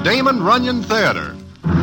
Damon Runyon Theater.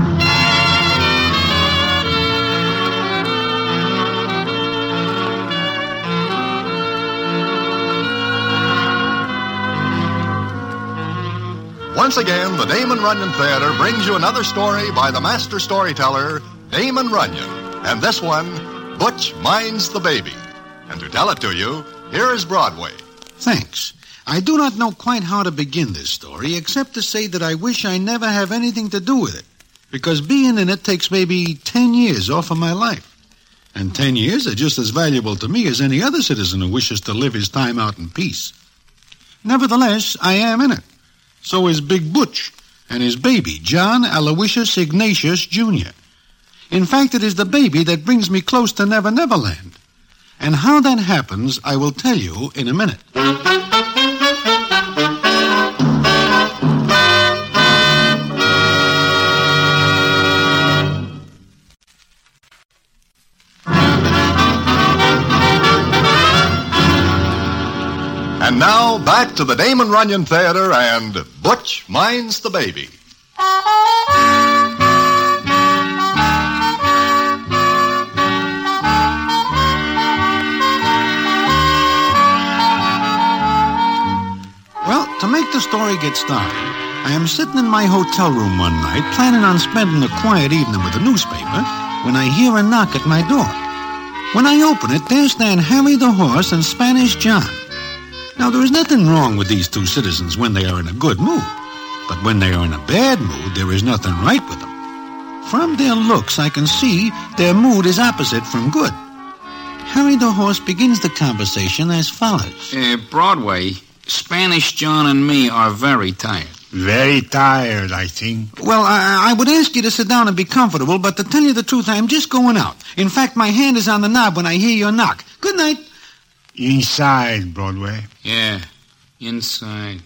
Once again, the Damon Runyon Theater brings you another story by the master storyteller, Damon Runyon. And this one, Butch Minds the Baby. And to tell it to you, here is Broadway. Thanks. I do not know quite how to begin this story, except to say that I wish I never have anything to do with it, because being in it takes maybe 10 years off of my life. And 10 years are just as valuable to me as any other citizen who wishes to live his time out in peace. Nevertheless, I am in it. So is Big Butch and his baby, John Aloysius Ignatius, Jr. In fact, it is the baby that brings me close to Never Never Land. And how that happens, I will tell you in a minute. And now, back to the Damon Runyon Theater and Butch Minds the Baby. Well, to make the story get started, I am sitting in my hotel room one night, planning on spending a quiet evening with a newspaper, when I hear a knock at my door. When I open it, there stand Harry the Horse and Spanish John. Now, there is nothing wrong with these two citizens when they are in a good mood. But when they are in a bad mood, there is nothing right with them. From their looks, I can see their mood is opposite from good. Harry the Horse begins the conversation as follows. Broadway, Spanish John and me are very tired. Very tired, I think. Well, I would ask you to sit down and be comfortable, but to tell you the truth, I am just going out. In fact, my hand is on the knob when I hear your knock. Good night. Inside, Broadway. Yeah, inside.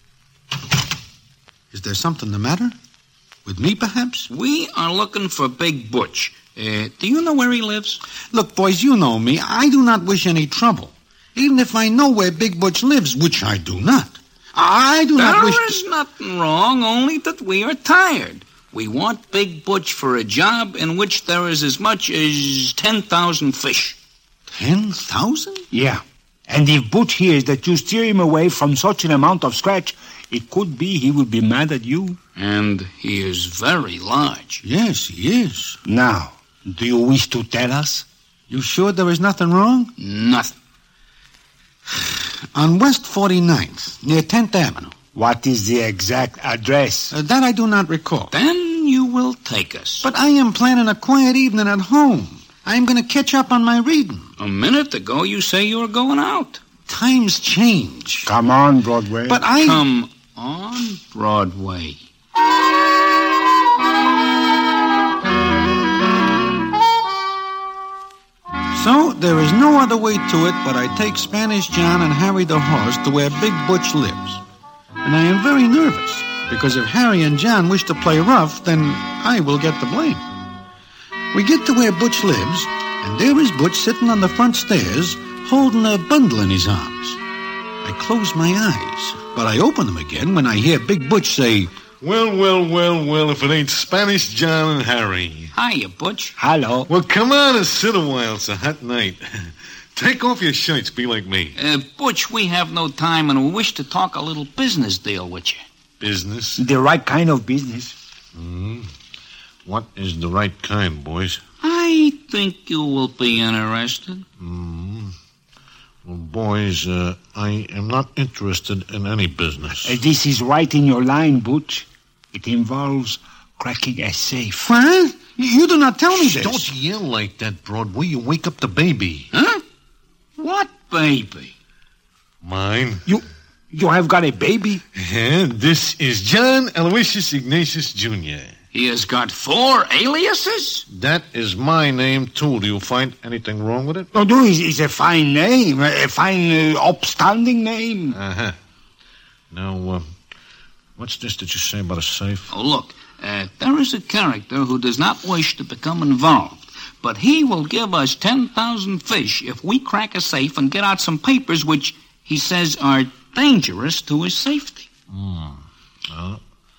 Is there something the matter? With me, perhaps? We are looking for Big Butch. Do you know where he lives? Look, boys, you know me. I do not wish any trouble. Even if I know where Big Butch lives, which I do not. I do not wish... There is nothing wrong, only that we are tired. We want Big Butch for a job in which there is as much as 10,000 fish. 10,000? Yeah. And if Butch hears that you steer him away from such an amount of scratch, it could be he will be mad at you. And he is very large. Yes, he is. Now, do you wish to tell us? You sure there is nothing wrong? Nothing. On West 49th, near 10th Avenue. What is the exact address? That I do not recall. Then you will take us. But I am planning a quiet evening at home. I am going to catch up on my reading. A minute ago, you say you were going out. Times change. Come on, Broadway. But I... Come on, Broadway. So, there is no other way to it but I take Spanish John and Harry the Horse to where Big Butch lives. And I am very nervous, because if Harry and John wish to play rough, then I will get the blame. We get to where Butch lives, and there is Butch sitting on the front stairs, holding a bundle in his arms. I close my eyes, but I open them again when I hear Big Butch say, Well, if it ain't Spanish John and Harry. Hiya, Butch. Hello. Well, come on and sit a while. It's a hot night. Take off your shirts. Be like me. Butch, we have no time, and we wish to talk a little business deal with you. Business? The right kind of business. What is the right kind, boys? I think you will be interested. Well, boys, I am not interested in any business. This is right in your line, Butch. It involves cracking a safe. What? You do not tell me this. Don't yell like that, Broadway. You wake up the baby. Huh? What baby? Mine. You have got a baby? And this is John Aloysius Ignatius, Jr. He has got 4 aliases? That is my name, too. Do you find anything wrong with it? No, it's a fine name. A fine, upstanding name. Uh-huh. Now, what's this that you say about a safe? Oh, look. There is a character who does not wish to become involved, but he will give us 10,000 fish if we crack a safe and get out some papers which he says are dangerous to his safety.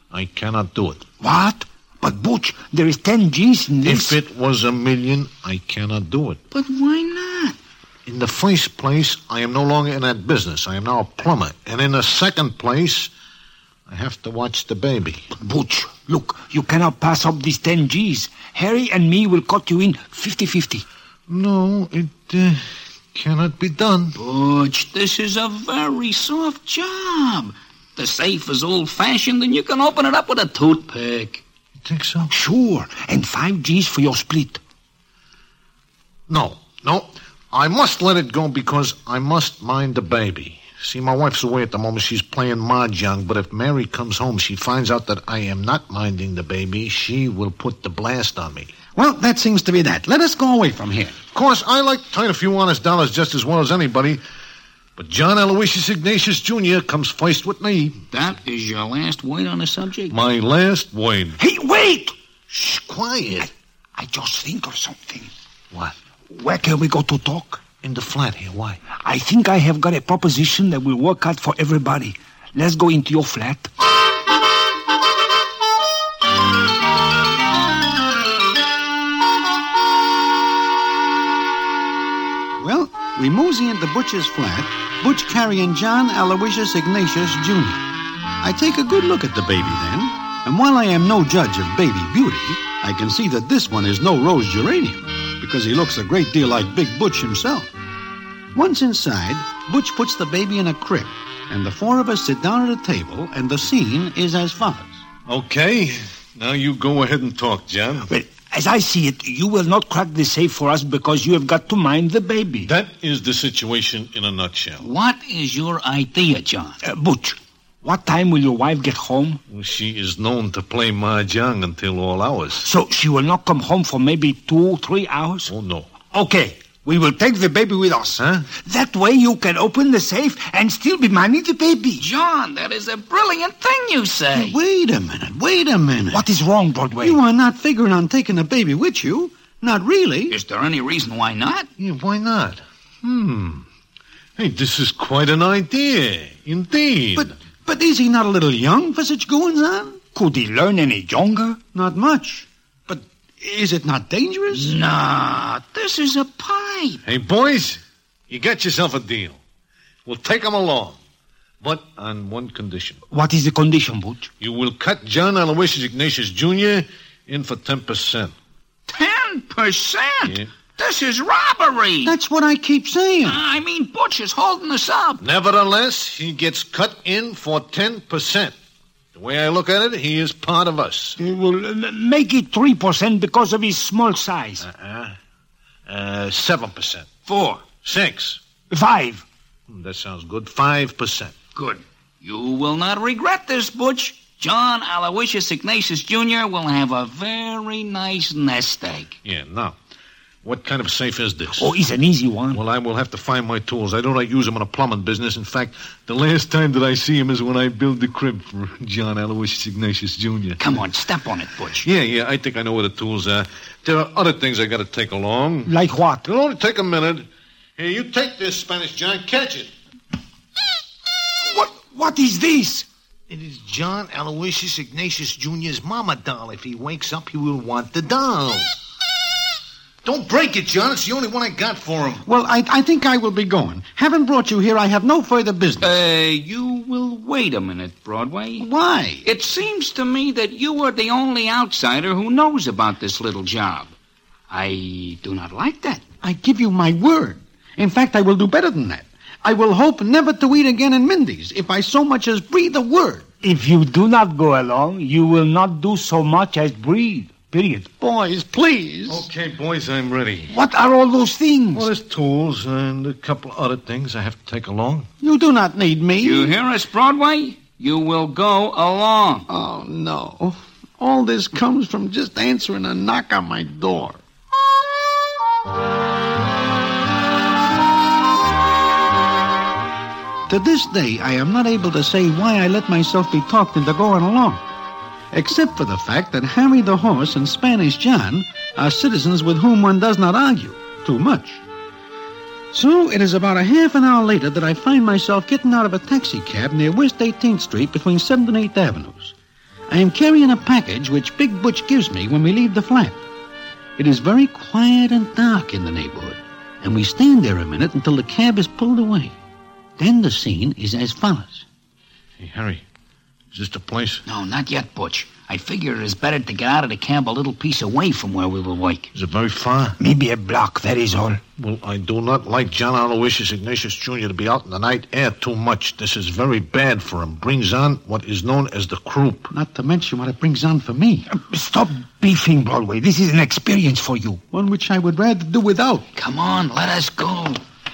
I cannot do it. What? But, Butch, there is 10 G's in this. If it was $1 million, I cannot do it. But why not? In the first place, I am no longer in that business. I am now a plumber. And in the second place, I have to watch the baby. Butch, look, you cannot pass up these 10 G's. Harry and me will cut you in 50-50. No, it cannot be done. Butch, this is a very soft job. The safe is old-fashioned, and you can open it up with a toothpick. You think so? Sure, and 5 G's for your split. No. I must let it go because I must mind the baby. See, my wife's away at the moment. She's playing mahjong, but if Mary comes home, she finds out that I am not minding the baby, she will put the blast on me. Well, that seems to be that. Let us go away from here. Of course, I like to earn a few honest dollars just as well as anybody, but John Aloysius Ignatius Jr. comes first with me. That is your last word on the subject? My last word. Hey, wait! Shh, quiet. I just think of something. What? Where can we go to talk? In the flat here. Why? I think I have got a proposition that will work out for everybody. Let's go into your flat. Well, we mosey into Butch's flat, Butch carrying John Aloysius Ignatius Jr. I take a good look at the baby then, and while I am no judge of baby beauty, I can see that this one is no rose geranium, because he looks a great deal like Big Butch himself. Once inside, Butch puts the baby in a crib, and the four of us sit down at a table, and the scene is as follows. Okay. Now you go ahead and talk, John. Well, as I see it, you will not crack the safe for us because you have got to mind the baby. That is the situation in a nutshell. What is your idea, John? Butch, what time will your wife get home? Well, she is known to play mahjong until all hours. So she will not come home for maybe 2-3 hours? Oh, no. Okay. We will take the baby with us. Huh? That way you can open the safe and still be minding the baby. John, that is a brilliant thing you say. Wait a minute. What is wrong, Broadway? You are not figuring on taking the baby with you. Not really. Is there any reason why not? Yeah, why not? Hey, this is quite an idea. Indeed. But is he not a little young for such goings on? Could he learn any younger? Not much. But is it not dangerous? Nah, this is a pipe. Hey, boys, you got yourself a deal. We'll take him along, but on one condition. What is the condition, Butch? You will cut John Aloysius Ignatius Jr. in for 10%. 10%? Yeah. This is robbery. That's what I keep saying. I mean, Butch is holding us up. Nevertheless, he gets cut in for 10%. The way I look at it, he is part of us. Well, make it 3% because of his small size. 7%. 4. 6. 5. That sounds good. 5%. Good. You will not regret this, Butch. John Aloysius Ignatius Jr. will have a very nice nest egg. Yeah, now, what kind of safe is this? Oh, it's an easy one. Well, I will have to find my tools. I don't use them in a plumbing business. In fact, the last time that I see him is when I build the crib for John Aloysius Ignatius Jr. Come on, step on it, Butch. Yeah, I think I know where the tools are. There are other things I got to take along. Like what? It'll only take a minute. Here, you take this, Spanish John. Catch it. What is this? It is John Aloysius Ignatius Jr.'s mama doll. If he wakes up, he will want the doll. Don't break it, John. It's the only one I got for him. Well, I think I will be going. Having brought you here, I have no further business. You will wait a minute, Broadway. Why? It seems to me that you are the only outsider who knows about this little job. I do not like that. I give you my word. In fact, I will do better than that. I will hope never to eat again in Mindy's if I so much as breathe a word. If you do not go along, you will not do so much as breathe. Period. Boys, please. Okay, boys, I'm ready. What are all those things? Well, there's tools and a couple other things I have to take along. You do not need me. You hear us, Broadway? You will go along. Oh, no. All this comes from just answering a knock on my door. To this day, I am not able to say why I let myself be talked into going along, except for the fact that Harry the Horse and Spanish John are citizens with whom one does not argue too much. So it is about a half an hour later that I find myself getting out of a taxi cab near West 18th Street between 7th and 8th Avenues. I am carrying a package which Big Butch gives me when we leave the flat. It is very quiet and dark in the neighborhood, and we stand there a minute until the cab is pulled away. Then the scene is as follows. Hey, Harry, is this the place? No, not yet, Butch. I figure it is better to get out of the cab a little piece away from where we will wake. Is it very far? Maybe a block, that is all. Well, I do not like John Aloysius Ignatius Jr. to be out in the night air too much. This is very bad for him. Brings on what is known as the croup. Not to mention what it brings on for me. Stop beefing, Broadway. This is an experience for you. One which I would rather do without. Come on, let us go.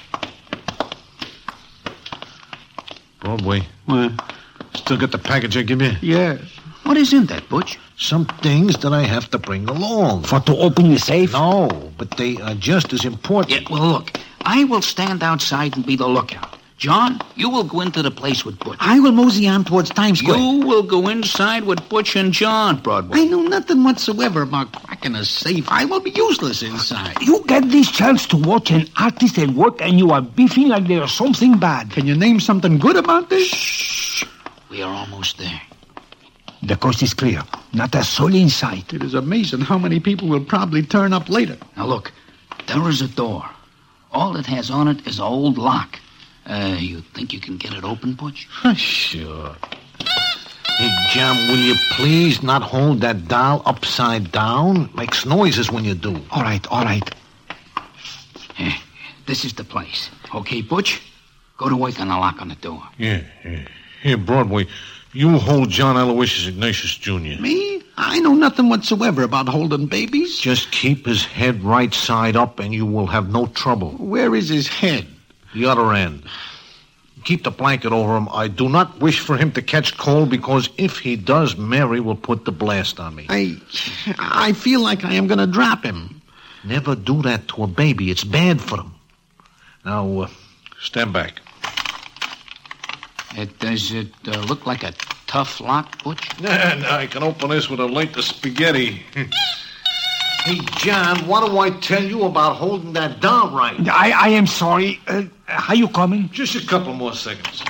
Broadway, Well, still got the package I give you? yes. What is in that, Butch? Some things that I have to bring along. For to open the safe? No, but they are just as important. Yeah, well, look, I will stand outside and be the lookout. John, you will go into the place with Butch. I will mosey on towards Times Square. You will go inside with Butch and John, Broadway. I know nothing whatsoever about cracking a safe. I will be useless inside. You get this chance to watch an artist at work and you are beefing like there is something bad. Can you name something good about this? Shh. We are almost there. The coast is clear. Not a soul in sight. It is amazing how many people will probably turn up later. Now, look, there is a door. All it has on it is an old lock. You think you can get it open, Butch? Sure. Hey, John, will you please not hold that doll upside down? Makes noises when you do. All right. This is the place. Okay, Butch? Go to work on the lock on the door. Yeah. Here, Broadway, you hold John Aloysius Ignatius Jr. Me? I know nothing whatsoever about holding babies. Just keep his head right side up and you will have no trouble. Where is his head? The other end. Keep the blanket over him. I do not wish for him to catch cold because if he does, Mary will put the blast on me. I feel like I am going to drop him. Never do that to a baby. It's bad for them. Now, stand back. Does it look like a tough lock, Butch? Nah, I can open this with a light of spaghetti. Hey, John, what do I tell you about holding that doll right? I am sorry. Are you coming? Just a couple more seconds.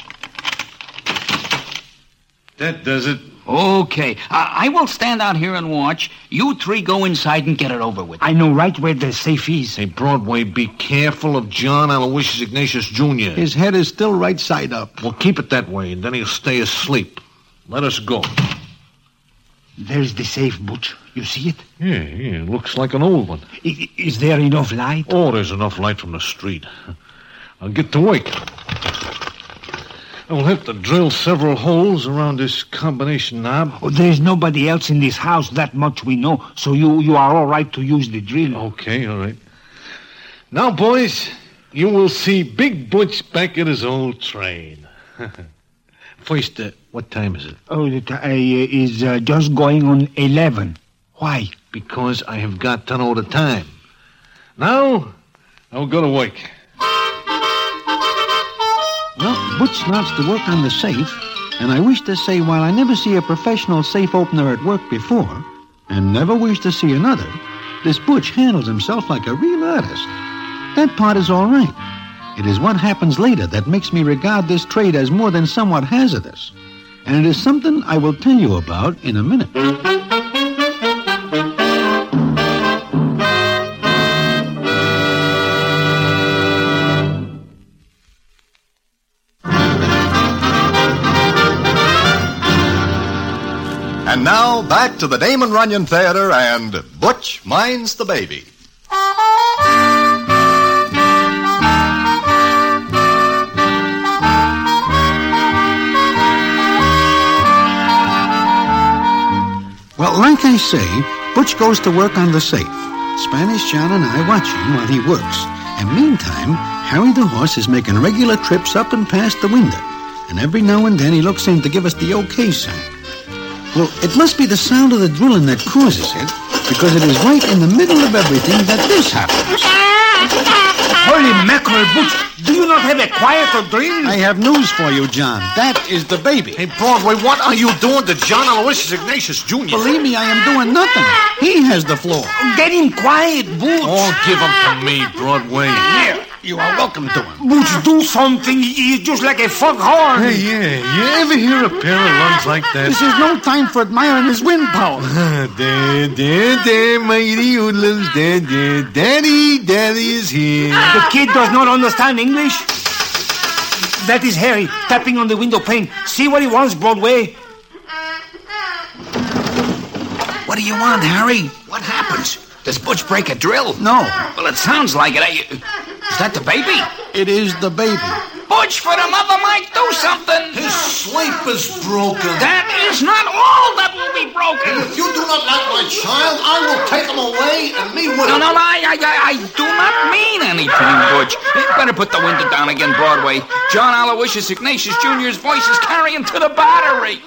That does it. Okay. I will stand out here and watch. You three go inside and get it over with. I know right where the safe is. Hey, Broadway, be careful of John Aloysius Ignatius Jr. His head is still right side up. Well, keep it that way, and then he'll stay asleep. Let us go. There's the safe, Butch. You see it? Yeah, looks like an old one. Is there enough light? Oh, there's enough light from the street. I'll get to work. I will have to drill several holes around this combination knob. Oh, there's nobody else in this house, that much we know, so you are all right to use the drill. Okay, all right. Now, boys, you will see Big Butch back at his old train. First, what time is it? Oh, it is just going on 11. Why? Because I have got to know the time. Now, I'll go to work. Well, Butch starts to work on the safe, and I wish to say while I never see a professional safe opener at work before, and never wish to see another, this Butch handles himself like a real artist. That part is all right. It is what happens later that makes me regard this trade as more than somewhat hazardous. And it is something I will tell you about in a minute. And now, back to the Damon Runyon Theater and Butch Minds the Baby. Well, like I say, Butch goes to work on the safe. Spanish John and I watch him while he works. And meantime, Harry the horse is making regular trips up and past the window. And every now and then he looks in to give us the okay sign. Well, it must be the sound of the drilling that causes it, because it is right in the middle of everything that this happens. Holy mackerel, Butch, do you not have a quieter drill? I have news for you, John. That is the baby. Hey, Broadway, what are you doing to John Aloysius Ignatius Jr.? Believe me, I am doing nothing. He has the floor. Get him quiet, Butch. Oh, give him to me, Broadway. Here, You are welcome to him. Butch, do something. He's just like a foghorn. Hey, yeah. You ever hear a pair of lungs like that? This is no time for admiring his wind power. There, mighty hoodlums. There. Daddy is here. The kid does not understand English. That is Harry tapping on the window pane. See what he wants, Broadway. What do you want, Harry? What happens? Does Butch break a drill? No. Well, it sounds like it. Is that the baby? It is the baby. Butch, for the mother, might do something. His sleep is broken. That is not all that will be broken. If you do not like my child, I will take him away and me with No, him. I do not mean anything, Butch. Better put the window down again, Broadway. John Aloysius Ignatius Jr.'s voice is carrying to the battery.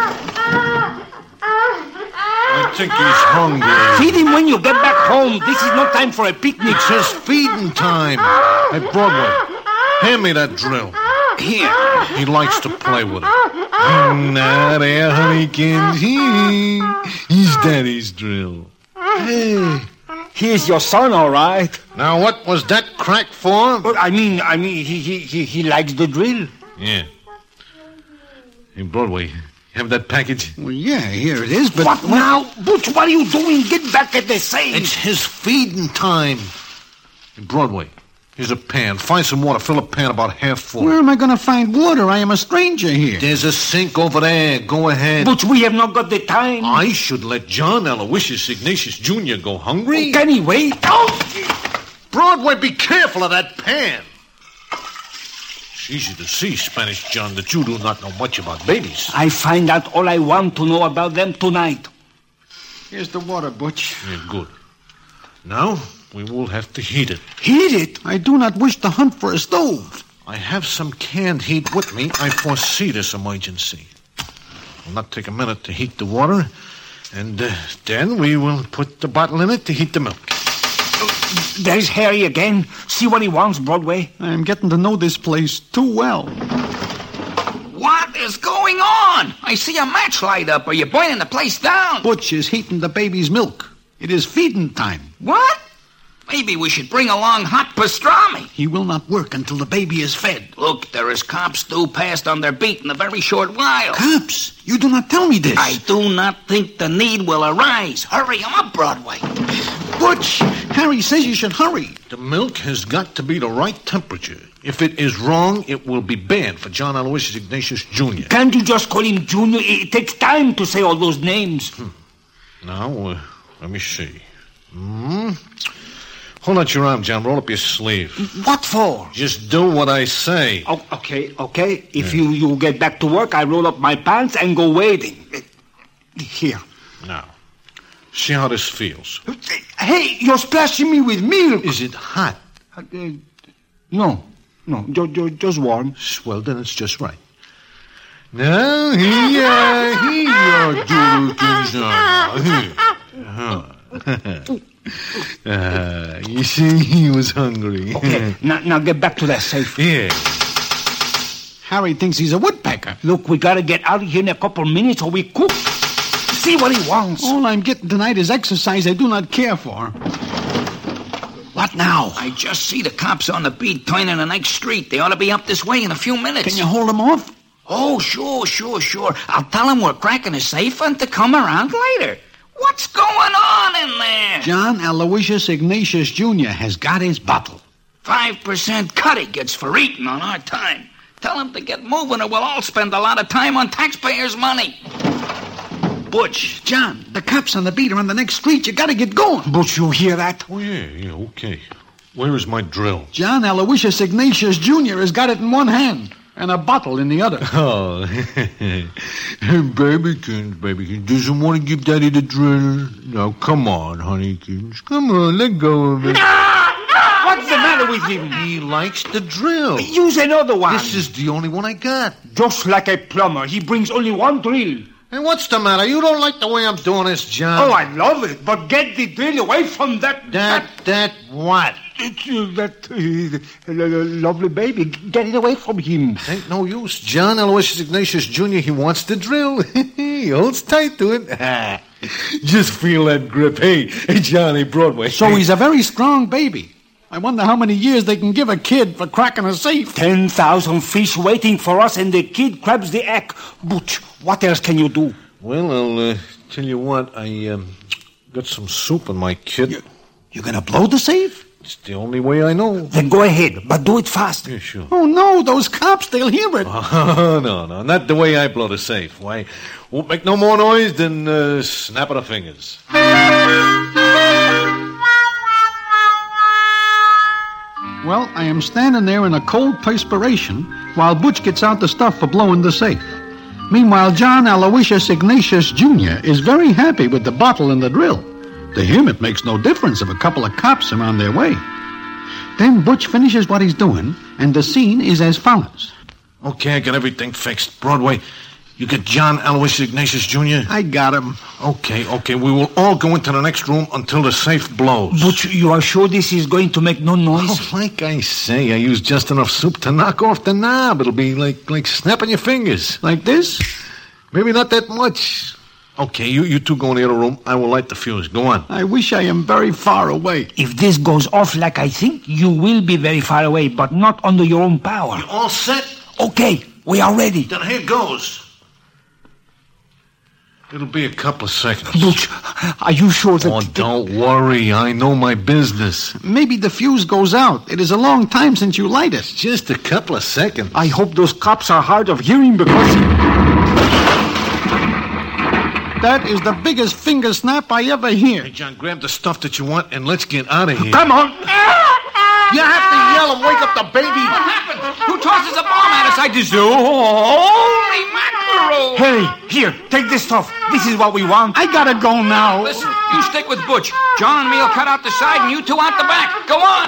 I think he's hungry. Feed him when you get back home. This is not time for a picnic. It's his feeding time. Hey, Broadway, hand me that drill. Here. He likes to play with it. Now there, honeykins. He's Daddy's drill. Hey, here's your son, all right. Now, what was that crack for? But I mean, he likes the drill. Yeah. Hey, Broadway, have that package? Well, yeah, here it is, but... What now? Butch, what are you doing? Get back at the safe. It's his feeding time. Hey, Broadway, here's a pan. Find some water. Fill a pan about half full. Where am I going to find water? I am a stranger here. There's a sink over there. Go ahead. Butch, we have not got the time. I should let John Aloysius Ignatius Jr. go hungry? Can he wait? Oh! Broadway, be careful of that pan. It's easy to see, Spanish John, that you do not know much about babies. I find out all I want to know about them tonight. Here's the water, Butch. Yeah, good. Now, we will have to heat it. Heat it? I do not wish to hunt for a stove. I have some canned heat with me. I foresee this emergency. It will not take a minute to heat the water, and then we will put the bottle in it to heat the milk. There's Harry again. See what he wants, Broadway. I am getting to know this place too well. What is going on? I see a match light up. Are you burning the place down? Butch is heating the baby's milk. It is feeding time. What? Maybe we should bring along hot pastrami. He will not work until the baby is fed. Look, there is cops due past on their beat in a very short while. Cops? You do not tell me this. I do not think the need will arise. Hurry him up, Broadway. Butch, Harry says you should hurry. The milk has got to be the right temperature. If it is wrong, it will be bad for John Aloysius Ignatius Jr. Can't you just call him Junior? It takes time to say all those names. Now, let me see. Hold out your arm, John. Roll up your sleeve. What for? Just do what I say. Oh, okay. If you get back to work, I roll up my pants and go wading. Here. Now, see how this feels. Hey, you're splashing me with milk. Is it hot? No, just warm. Well, then it's just right. Now, here you do. You see, he was hungry. Okay, now get back to that safe. Yeah. Harry thinks he's a woodpecker. Look, we gotta get out of here in a couple minutes or we cook. See what he wants. All I'm getting tonight is exercise I do not care for. What now? I just see the cops on the beat turning the next street. They ought to be up this way in a few minutes. Can you hold them off? Oh, sure. I'll tell them we're cracking a safe and to come around later. What's going on in there? John Aloysius Ignatius Jr. has got his bottle. 5% cut he gets for eating on our time. Tell him to get moving or we'll all spend a lot of time on taxpayers' money. Butch. John, the cops on the beat are on the next street. You gotta get going. Butch, you hear that? Oh, yeah, okay. Where is my drill? John Aloysius Ignatius Jr. has got it in one hand and a bottle in the other. Oh, babykins, doesn't want to give Daddy the drill. Now, come on, honeykins. Come on, let go of it. What's the matter with him? He likes the drill. Use another one. This is the only one I got. Just like a plumber. He brings only one drill. And what's the matter? You don't like the way I'm doing this, John? Oh, I love it. But get the drill away from that... That what? Lovely baby. Get it away from him. Ain't no use. John Aloysius Ignatius Jr., he wants the drill. He holds tight to it. Just feel that grip. Hey, Johnny Broadway. So he's a very strong baby. I wonder how many years they can give a kid for cracking a safe. 10,000 fish waiting for us, and the kid grabs the egg. Butch, what else can you do? Well, I'll tell you what. I got some soup in my kit. You're going to blow the safe? It's the only way I know. Then go ahead, but do it fast. Yeah, sure. Oh, no, those cops, they'll hear it. Oh, no, not the way I blow the safe. Why, won't make no more noise than snap of the fingers. Well, I am standing there in a cold perspiration while Butch gets out the stuff for blowing the safe. Meanwhile, John Aloysius Ignatius Jr. is very happy with the bottle and the drill. To him, it makes no difference if a couple of cops are on their way. Then Butch finishes what he's doing, and the scene is as follows. Okay, I got everything fixed. Broadway, you got John Aloysius Ignatius Jr.? I got him. Okay. We will all go into the next room until the safe blows. Butch, you are sure this is going to make no noise? Oh, like I say, I used just enough soup to knock off the knob. It'll be like snapping your fingers. Like this? Maybe not that much. Okay, you two go in the other room. I will light the fuse. Go on. I wish I am very far away. If this goes off like I think, you will be very far away, but not under your own power. You all set? Okay, we are ready. Then here goes. It'll be a couple of seconds. Butch, are you sure that... Oh, don't worry. I know my business. Maybe the fuse goes out. It is a long time since you light it. Just a couple of seconds. I hope those cops are hard of hearing because... That is the biggest finger snap I ever hear. Hey, John, grab the stuff that you want and let's get out of here. Come on! You have to yell and wake up the baby. What happened? Who tosses a bomb at us? I do. Holy mackerel! Hey, here, take this stuff. This is what we want. I gotta go now. Listen, you stick with Butch. John and me'll cut out the side and you two out the back. Go on!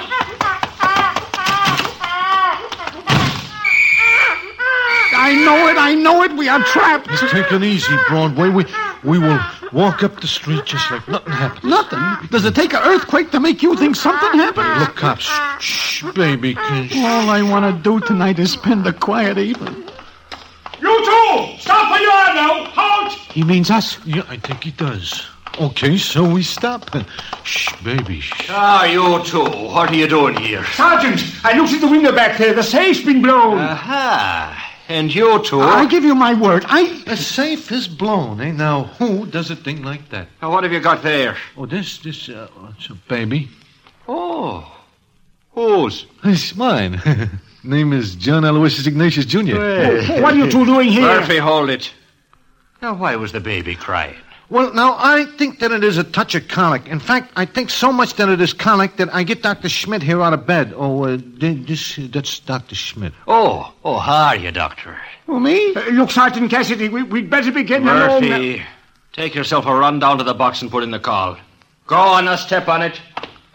I know it. We are trapped. Just take it easy, Broadway. We will walk up the street just like nothing happened. Nothing? Does it take an earthquake to make you think something happened? Look, cops. Shh, baby. All I want to do tonight is spend a quiet evening. You two! Stop where you are now! Halt! He means us. Yeah, I think he does. Okay, so we stop. Shh, baby. Shh. You two. What are you doing here? Sergeant, I looked at the window back there. The safe's been blown. Aha. And you two? I give you my word. A safe is blown, eh? Now, who does a thing like that? Now, what have you got there? Oh, it's a baby. Oh. Whose? It's mine. Name is John Aloysius Ignatius Jr. What are you two doing here? Murphy, hold it. Now, why was the baby crying? Well, now, I think that it is a touch of colic. In fact, I think so much that it is colic that I get Dr. Schmidt here out of bed. That's Dr. Schmidt. Oh, how are you, Doctor? Who, me? Look, Sergeant Cassidy, we'd better be getting along. Murphy, take yourself a run down to the box and put in the call. Go on, now step on it.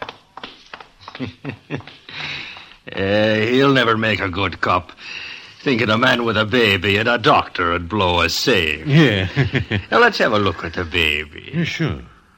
He'll never make a good cop. Thinking a man with a baby and a doctor would blow a safe. Yeah. Now, let's have a look at the baby. Yeah, sure.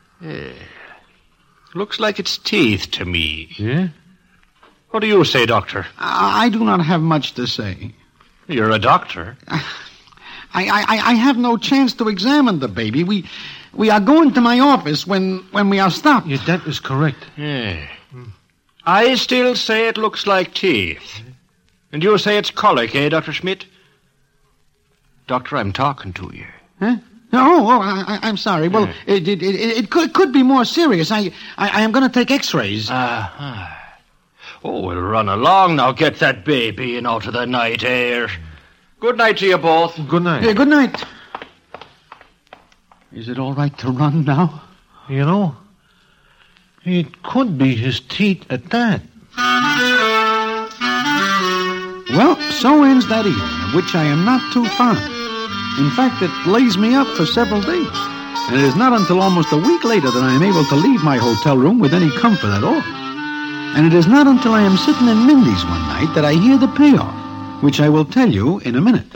Looks like it's teeth to me. Yeah? What do you say, Doctor? I do not have much to say. You're a doctor. I have no chance to examine the baby. We are going to my office when we are stopped. Yeah, that is correct. Yeah. I still say it looks like teeth. And you say it's colic, eh, Dr. Schmidt? Doctor, I'm talking to you. Huh? I'm sorry. Well, it could be more serious. I am going to take x-rays. Oh, well, run along now. Get that baby and out of the night air. Good night to you both. Good night. Yeah, good night. Is it all right to run now? You know, it could be his teeth at that. Well, so ends that evening, of which I am not too fond. In fact, it lays me up for several days. And it is not until almost a week later that I am able to leave my hotel room with any comfort at all. And it is not until I am sitting in Mindy's one night that I hear the payoff, which I will tell you in a minute.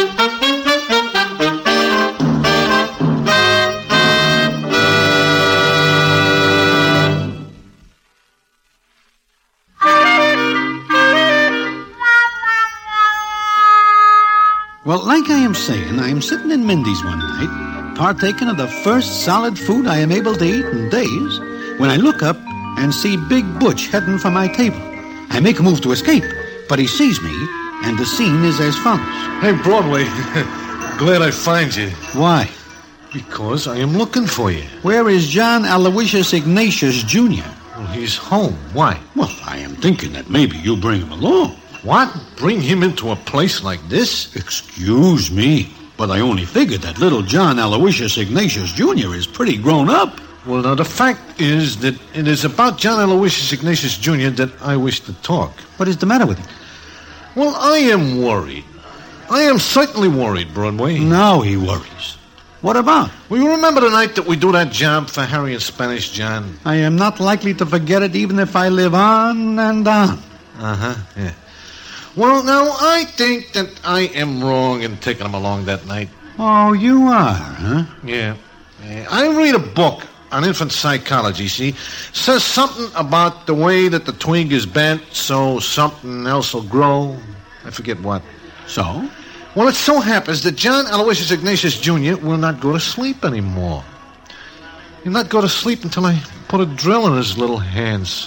Well, like I am saying, I am sitting in Mindy's one night, partaking of the first solid food I am able to eat in days, when I look up and see Big Butch heading for my table. I make a move to escape, but he sees me, and the scene is as follows. Hey, Broadway, glad I find you. Why? Because I am looking for you. Where is John Aloysius Ignatius, Jr.? Well, he's home. Why? Well, I am thinking that maybe you'll bring him along. What? Bring him into a place like this? Excuse me, but I only figured that little John Aloysius Ignatius, Jr. is pretty grown up. Well, now, the fact is that it is about John Aloysius Ignatius, Jr. that I wish to talk. What is the matter with him? Well, I am worried. I am certainly worried, Broadway. Now he worries. What about? Well, you remember the night that we do that job for Harry and Spanish John? I am not likely to forget it even if I live on and on. Uh-huh, yeah. Well, now, I think that I am wrong in taking him along that night. Oh, you are, huh? Yeah. I read a book on infant psychology, see? Says something about the way that the twig is bent so something else will grow. I forget what. So? Well, it so happens that John Aloysius Ignatius Jr. will not go to sleep anymore. He'll not go to sleep until I put a drill in his little hands.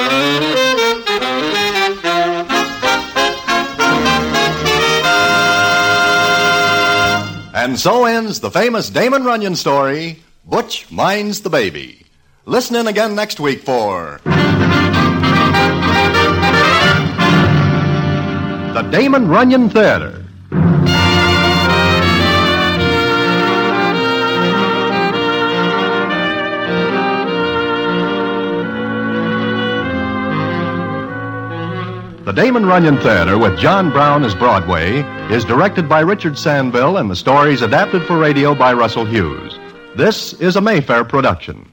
And so ends the famous Damon Runyon story, Butch Minds the Baby. Listen in again next week for The Damon Runyon Theater. The Damon Runyon Theater with John Brown as Broadway is directed by Richard Sandville and the stories adapted for radio by Russell Hughes. This is a Mayfair production.